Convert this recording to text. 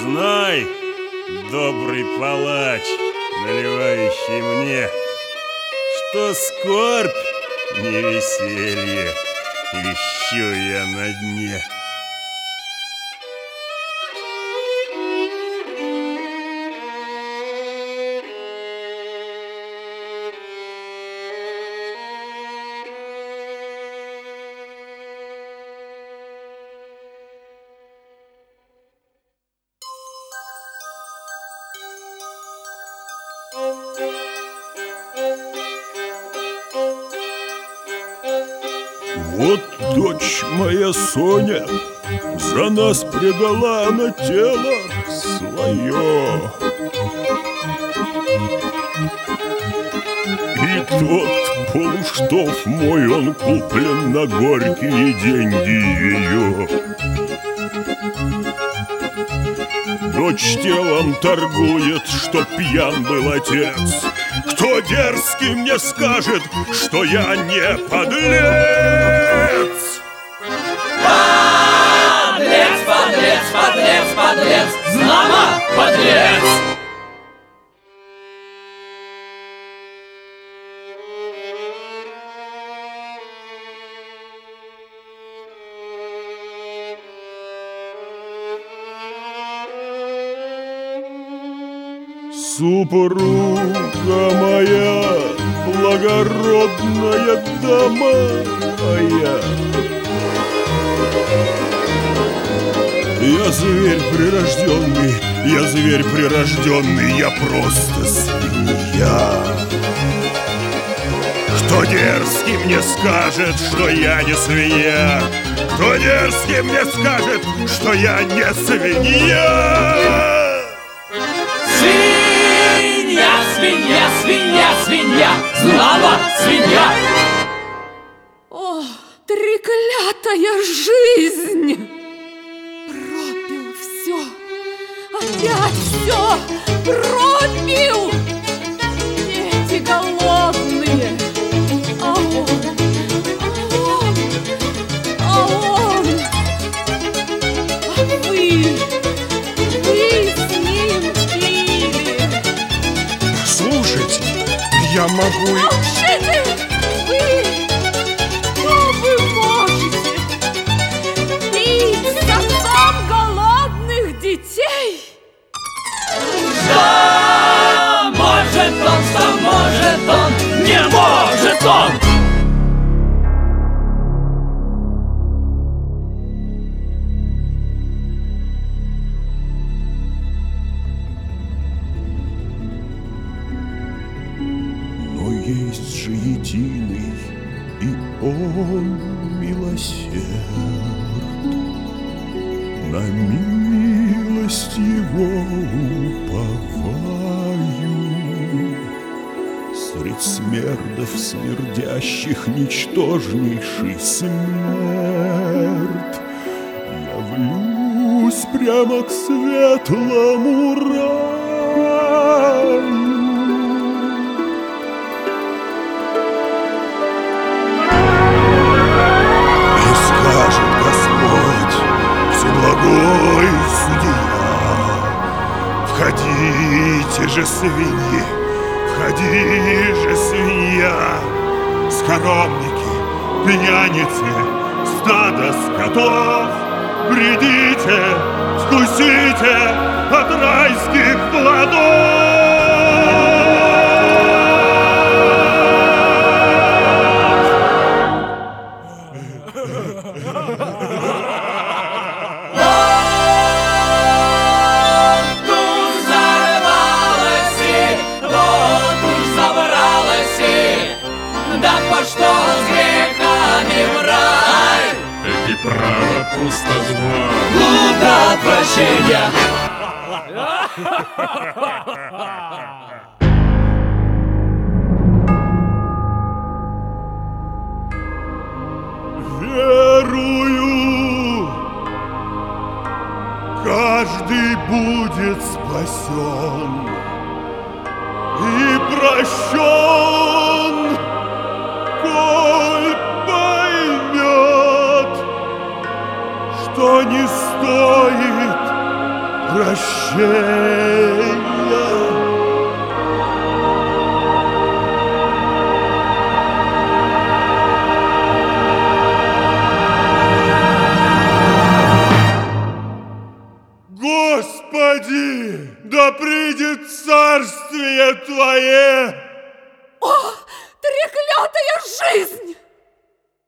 Знай, добрый палач, наливающий мне, что скорбь не веселье, ищу я на дне. Вот дочь моя Соня, за нас предала она тело свое. И тот полуштов мой, он куплен на горькие деньги ее. Дочь телом торгует, что пьян был отец. Кто дерзкий мне скажет, что я не подлец? Подлец, подлец, подлец, подлец, знамо, подлец! Супруга моя, благородная дама моя, я зверь прирожденный, я просто свинья. Кто дерзкий мне скажет, что я не свинья? Кто дерзкий мне скажет, что я не свинья? Свинья, свинья, свинья, знамо, свинья! О, треклятая жизнь! Пропил все, опять все пропил! Дети голодные, а он, а вы с ним пили. Слушайте, я могу... Молчите! Вы можете пить с отцом голодных детей? Что может он, не может он! Есть же единый, и он милосерд. На милость его уповаю. Средь смердов смердящих ничтожнейший смерть. Явлюсь прямо к светлому раю. Всеблагой судья, входите же, свиньи, входи же, свинья, скоромники, пьяницы, стадо скотов, бредите, вкусите от райских плодов. Пустозвон. Куда отвращения? Верую, каждый будет спасен и прощен, коль поймет, что не стоит прощения. Господи, да придет царствие Твое! Треклятая жизнь!